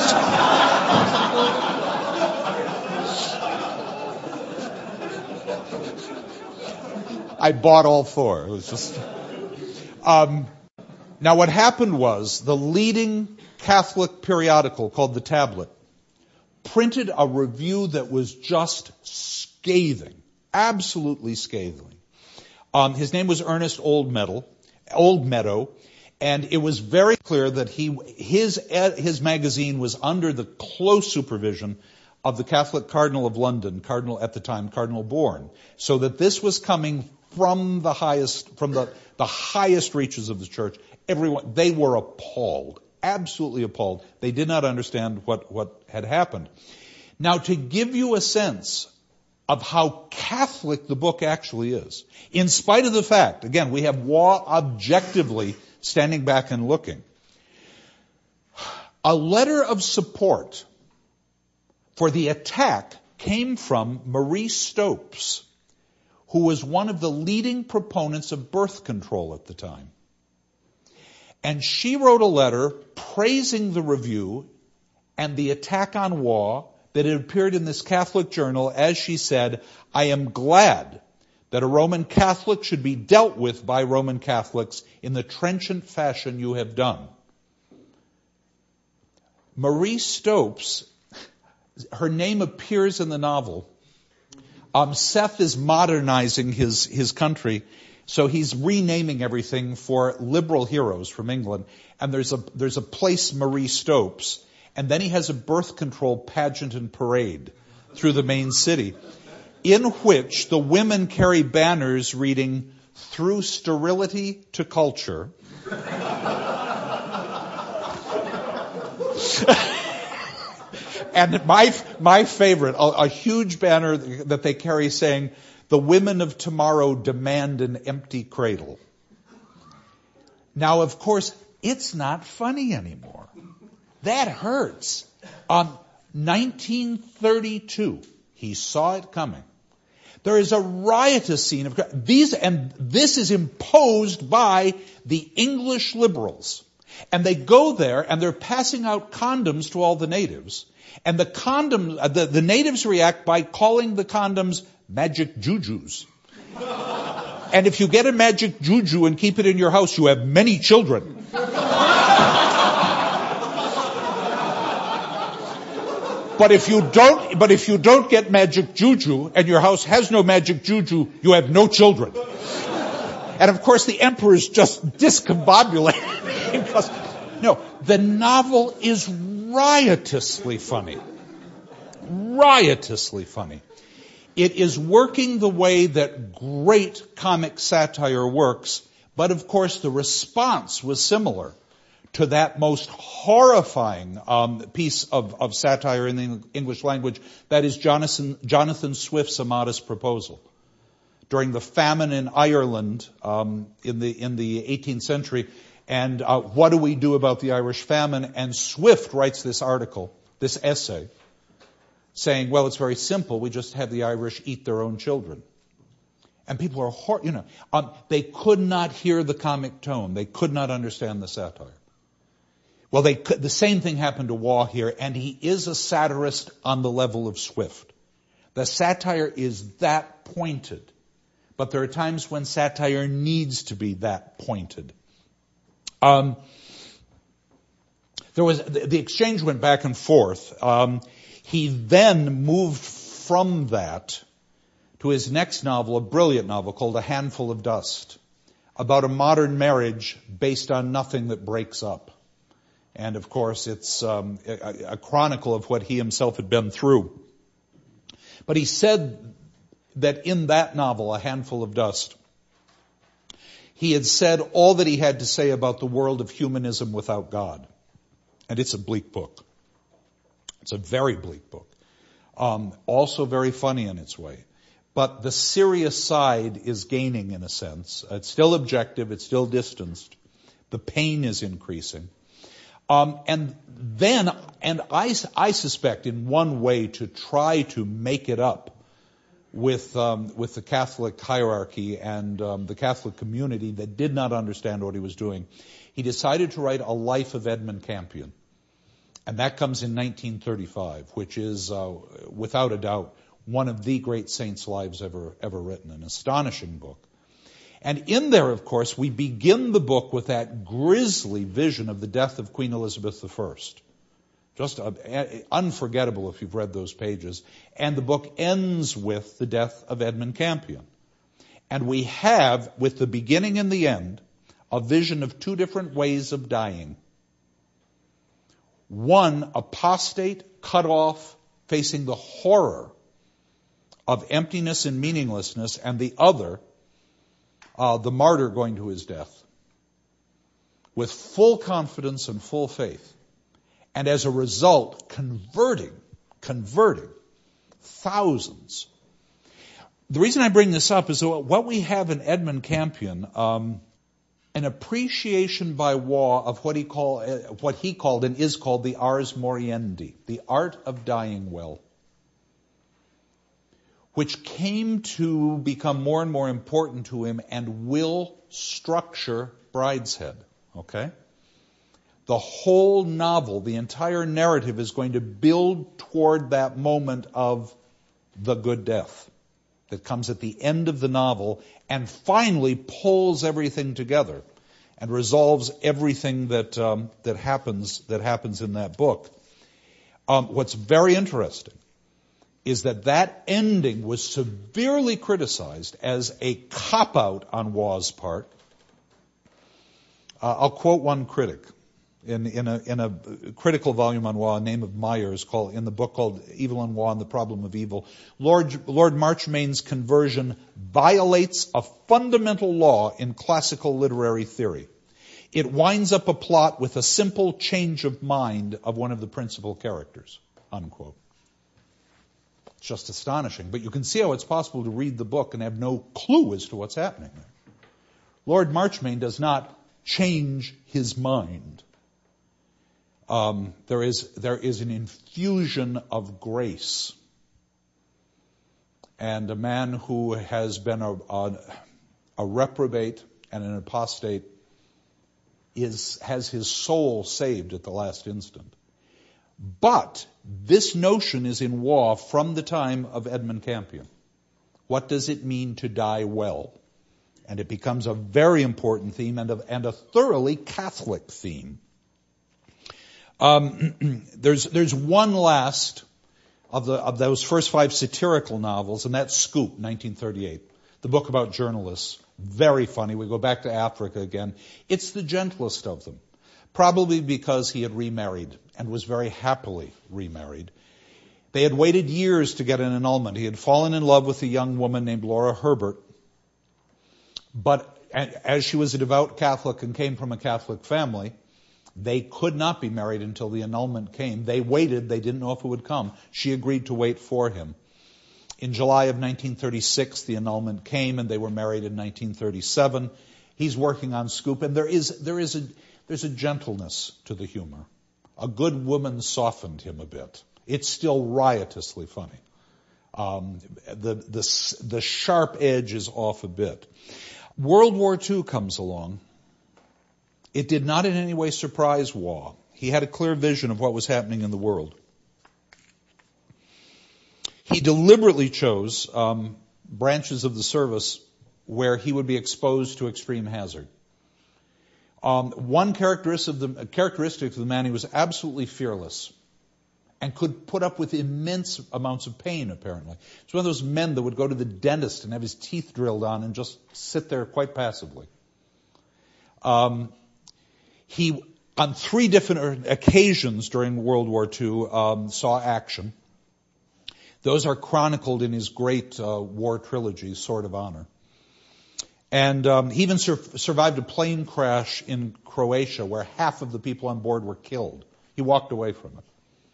I bought all four. It was just. Um, now, what happened was the leading Catholic periodical called The Tablet printed a review that was just scathing, absolutely scathing. Um, his name was Ernest Oldmeadow, Oldmeadow, and it was very clear that he his his magazine was under the close supervision of the Catholic Cardinal of London, Cardinal at the time, Cardinal Bourne, so that this was coming from the highest, from the, the highest reaches of the church. Everyone, they were appalled, absolutely appalled. They did not understand what, what had happened. Now, to give you a sense of how Catholic the book actually is, in spite of the fact, again, we have Waugh objectively standing back and looking, a letter of support for the attack came from Marie Stopes, who was one of the leading proponents of birth control at the time. And she wrote a letter praising the review and the attack on Waugh that had appeared in this Catholic journal. As she said, I am glad that a Roman Catholic should be dealt with by Roman Catholics in the trenchant fashion you have done. Marie Stopes, her name appears in the novel. Um, Seth is modernizing his, his country, so he's renaming everything for liberal heroes from England. And there's a, there's a place Marie Stopes, and then he has a birth control pageant and parade through the main city, in which the women carry banners reading, "Through sterility to culture." And my my favorite, a, a huge banner that they carry saying, "The women of tomorrow demand an empty cradle." Now, of course, it's not funny anymore. That hurts. Um, nineteen thirty-two, he saw it coming. There is a riotous scene of these, and this is imposed by the English liberals. And they go there and they're passing out condoms to all the natives. And the condoms, the, the natives react by calling the condoms magic jujus. And if you get a magic juju and keep it in your house, you have many children. But if you don't, but if you don't get magic juju and your house has no magic juju, you have no children. And of course the emperor is just discombobulated because, no, the novel is riotously funny. Riotously funny. It is working the way that great comic satire works, but of course the response was similar to that most horrifying um, piece of, of satire in the English language, that is Jonathan, Jonathan Swift's A Modest Proposal. During the famine in Ireland um, in the in the eighteenth century, and uh, what do we do about the Irish famine? And Swift writes this article, this essay, saying, well, it's very simple. We just have the Irish eat their own children. And people are, hor- you know, um, they could not hear the comic tone. They could not understand the satire. Well, they could, the same thing happened to Waugh here, and he is a satirist on the level of Swift. The satire is that pointed, but there are times when satire needs to be that pointed. Um, there was the, the exchange went back and forth. Um, he then moved from that to his next novel, a brilliant novel called A Handful of Dust, about a modern marriage based on nothing that breaks up. And of course, it's um, a, a chronicle of what he himself had been through. But he said that in that novel, A Handful of Dust, he had said all that he had to say about the world of humanism without God. And it's a bleak book. It's a very bleak book. Um, also very funny in its way. But the serious side is gaining in a sense. It's still objective. It's still distanced. The pain is increasing. Um, and then, and I, I suspect in one way to try to make it up with um, with the Catholic hierarchy and um, the Catholic community that did not understand what he was doing, he decided to write A Life of Edmund Campion. And that comes in nineteen thirty-five, which is, uh, without a doubt, one of the great saints' lives ever ever written, an astonishing book. And in there, of course, we begin the book with that grisly vision of the death of Queen Elizabeth the First. Just uh, unforgettable if you've read those pages. And the book ends with the death of Edmund Campion. And we have, with the beginning and the end, a vision of two different ways of dying. One, apostate, cut off, facing the horror of emptiness and meaninglessness, and the other, Uh, the martyr going to his death with full confidence and full faith. And as a result, converting, converting thousands. The reason I bring this up is what we have in Edmund Campion, um, an appreciation by Waugh of what he, call, uh, what he called and is called the ars moriendi, the art of dying well, which came to become more and more important to him and will structure Brideshead, okay? The whole novel, the entire narrative is going to build toward that moment of the good death that comes at the end of the novel and finally pulls everything together and resolves everything that um, that happens that happens in that book. Um, what's very interesting is that that ending was severely criticized as a cop-out on Waugh's part. Uh, I'll quote one critic in, in, a, in a critical volume on Waugh, name of Myers, called, in the book called Evil and Waugh and the Problem of Evil. Lord, Lord Marchmain's conversion violates a fundamental law in classical literary theory. It winds up a plot with a simple change of mind of one of the principal characters. unquote. It's just astonishing. But you can see how it's possible to read the book and have no clue as to what's happening there. Lord Marchmain does not change his mind. Um, there is there is an infusion of grace. And a man who has been a, a, a reprobate and an apostate is has his soul saved at the last instant. But this notion is in Waugh from the time of Edmund Campion. What does it mean to die well? And it becomes a very important theme and a, and a thoroughly Catholic theme. Um, there's there's one last of the of those first five satirical novels, and that's Scoop, nineteen thirty-eight, the book about journalists. Very funny. We go back to Africa again. It's the gentlest of them, probably because he had remarried and was very happily remarried. They had waited years to get an annulment. He had fallen in love with a young woman named Laura Herbert, but as she was a devout Catholic and came from a Catholic family, they could not be married until the annulment came. They waited. They didn't know if it would come. She agreed to wait for him. In July of nineteen thirty-six, the annulment came, and they were married in nineteen thirty-seven. He's working on Scoop, and there is there is a there's a gentleness to the humor. A good woman softened him a bit. It's still riotously funny. Um, the the the sharp edge is off a bit. World War Two comes along. It did not in any way surprise Waugh. He had a clear vision of what was happening in the world. He deliberately chose um, branches of the service where he would be exposed to extreme hazard. Um, one characteristic of, the, characteristic of the man, he was absolutely fearless and could put up with immense amounts of pain, apparently. He's one of those men that would go to the dentist and have his teeth drilled on and just sit there quite passively. Um, he, on three different occasions during World War Two, um, saw action. Those are chronicled in his great uh, war trilogy, Sword of Honor. And um, he even sur- survived a plane crash in Croatia where half of the people on board were killed. He walked away from it.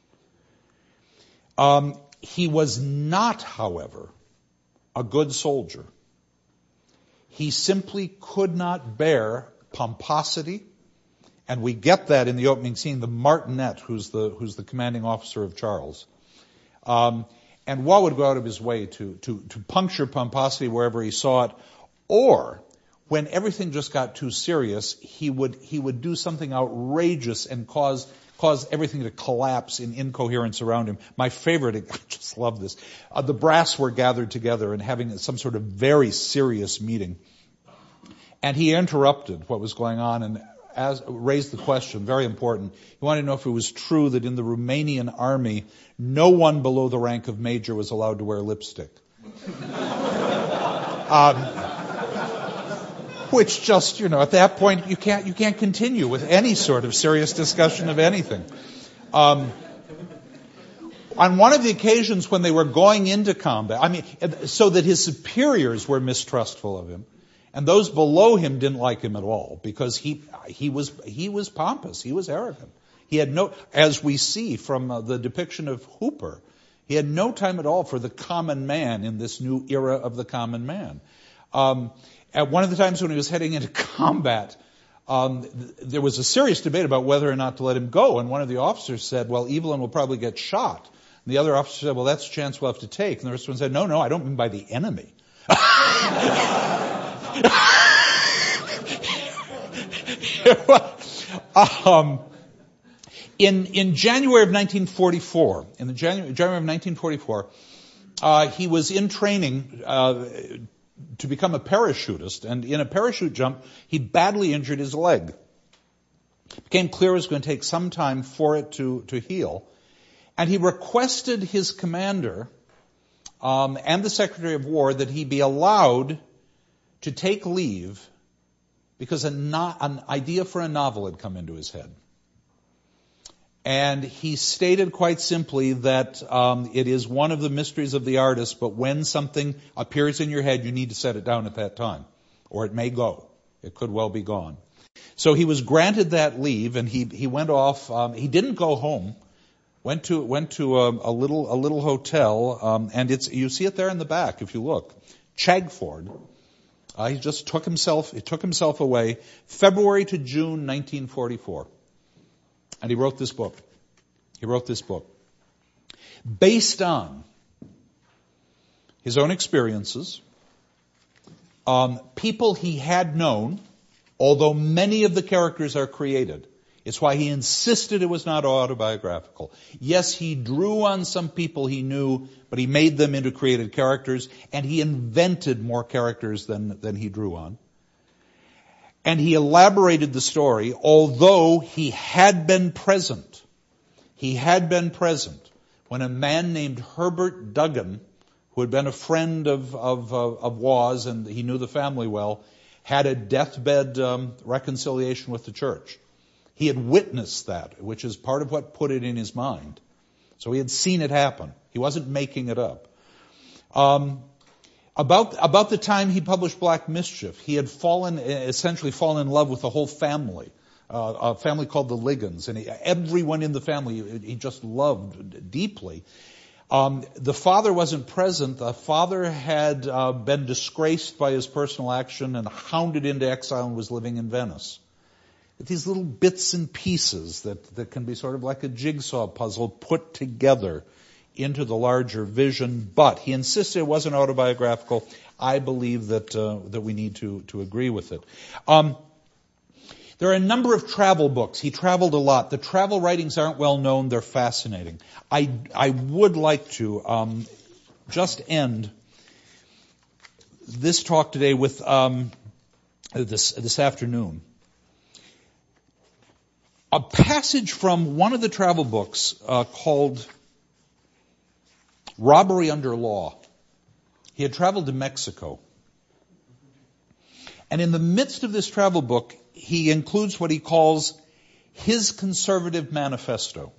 Um, he was not, however, a good soldier. He simply could not bear pomposity, and we get that in the opening scene. The martinet, who's the who's the commanding officer of Charles, um, and Waugh would go out of his way to to to puncture pomposity wherever he saw it, or when everything just got too serious, he would he would do something outrageous and cause. cause everything to collapse in incoherence around him. My favorite, I just love this, uh, the brass were gathered together and having some sort of very serious meeting. And he interrupted what was going on and as, raised the question, very important. He wanted to know if it was true that in the Romanian army, no one below the rank of major was allowed to wear lipstick. um, Which just, you know, at that point, you can't you can't continue with any sort of serious discussion of anything. Um, on one of the occasions when they were going into combat, I mean, so that his superiors were mistrustful of him, and those below him didn't like him at all because he he was he was pompous, he was arrogant. He had no, as we see from uh, the depiction of Hooper, he had no time at all for the common man in this new era of the common man. Um, At one of the times when he was heading into combat, um, th- there was a serious debate about whether or not to let him go. And one of the officers said, well, Evelyn will probably get shot. And the other officer said, well, that's a chance we'll have to take. And the first one said, no, no, I don't mean by the enemy. um, in, in January of nineteen forty-four, in the January, January of nineteen forty-four, uh, he was in training, uh, to become a parachutist, and in a parachute jump, he badly injured his leg. It became clear it was going to take some time for it to, to heal. And he requested his commander um, and the Secretary of War that he be allowed to take leave because a no- an idea for a novel had come into his head. And he stated quite simply that um, it is one of the mysteries of the artist, but when something appears in your head, you need to set it down at that time, or it may go. It could well be gone. So he was granted that leave, and he he went off. Um, he didn't go home Went to went to a, a little a little hotel, um, and it's you see it there in the back if you look. Chagford. Uh, he just took himself he took himself away February to June nineteen forty-four, and he wrote this book. He wrote this book based on his own experiences, um, people he had known, although many of the characters are created. It's why he insisted it was not autobiographical. Yes, he drew on some people he knew, but he made them into created characters, and he invented more characters than, than he drew on. And he elaborated the story, although he had been present. He had been present when a man named Herbert Duggan, who had been a friend of, of, of, of Waugh's, and he knew the family well, had a deathbed um, reconciliation with the church. He had witnessed that, which is part of what put it in his mind. So he had seen it happen. He wasn't making it up. Um, about about the time he published Black Mischief, he had fallen, essentially fallen in love with the whole family, uh, a family called the Liggins, and he, everyone in the family he just loved deeply. Um, the father wasn't present. The father had uh, been disgraced by his personal action and hounded into exile and was living in Venice. These little bits and pieces that, that can be sort of like a jigsaw puzzle put together into the larger vision. But he insisted it wasn't autobiographical. I believe that uh, that we need to to agree with it. Um, there are a number of travel books. He traveled a lot. The travel writings aren't well known. They're fascinating. I I would like to um, just end this talk today with um, this this afternoon. A passage from one of the travel books uh, called Robbery Under Law. He had traveled to Mexico. And in the midst of this travel book, he includes what he calls his conservative manifesto.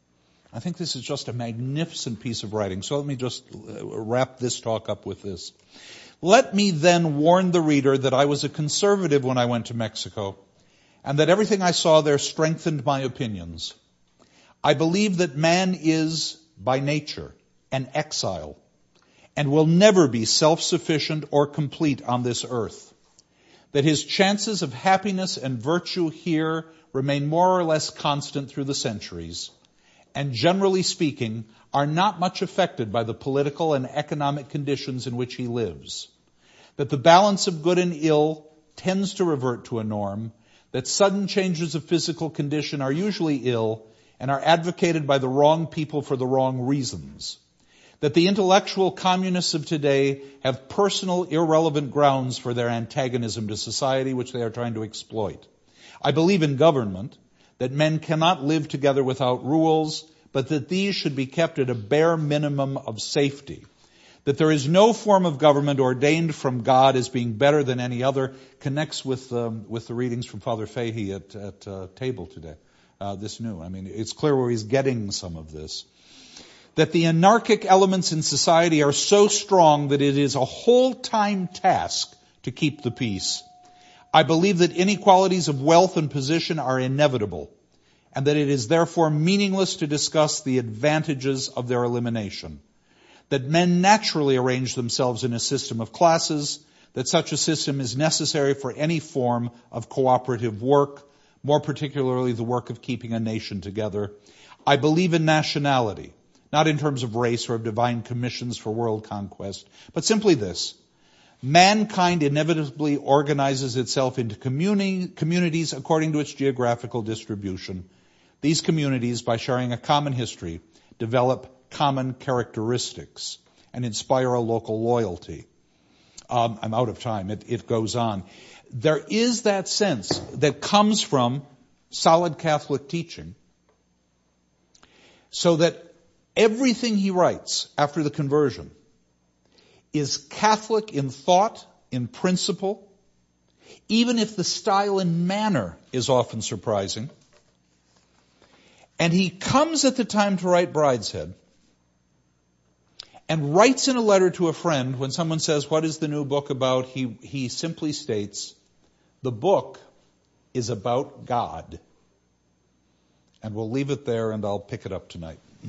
I think this is just a magnificent piece of writing. So let me just wrap this talk up with this. Let me then warn the reader that I was a conservative when I went to Mexico, and that everything I saw there strengthened my opinions. I believe that man is, by nature, an exile, and will never be self-sufficient or complete on this earth. That his chances of happiness and virtue here remain more or less constant through the centuries, and generally speaking, are not much affected by the political and economic conditions in which he lives. That the balance of good and ill tends to revert to a norm, that sudden changes of physical condition are usually ill and are advocated by the wrong people for the wrong reasons. That the intellectual communists of today have personal, irrelevant grounds for their antagonism to society, which they are trying to exploit. I believe in government, that men cannot live together without rules, but that these should be kept at a bare minimum of safety. That there is no form of government ordained from God as being better than any other, connects with um, with the readings from Father Fahey at, at uh, table today, uh, this new. I mean, it's clear where he's getting some of this. That the anarchic elements in society are so strong that it is a whole-time task to keep the peace. I believe that inequalities of wealth and position are inevitable, and that it is therefore meaningless to discuss the advantages of their elimination. That men naturally arrange themselves in a system of classes, that such a system is necessary for any form of cooperative work, more particularly the work of keeping a nation together. I believe in nationality, not in terms of race or of divine commissions for world conquest, but simply this. Mankind inevitably organizes itself into communi- communities according to its geographical distribution. These communities, by sharing a common history, develop common characteristics and inspire a local loyalty. Um, I'm out of time. It, it goes on. There is that sense that comes from solid Catholic teaching, so that everything he writes after the conversion is Catholic in thought, in principle, even if the style and manner is often surprising. And he comes at the time to write Brideshead, and writes in a letter to a friend when someone says, what is the new book about? He, he simply states, the book is about God. And we'll leave it there, and I'll pick it up tonight.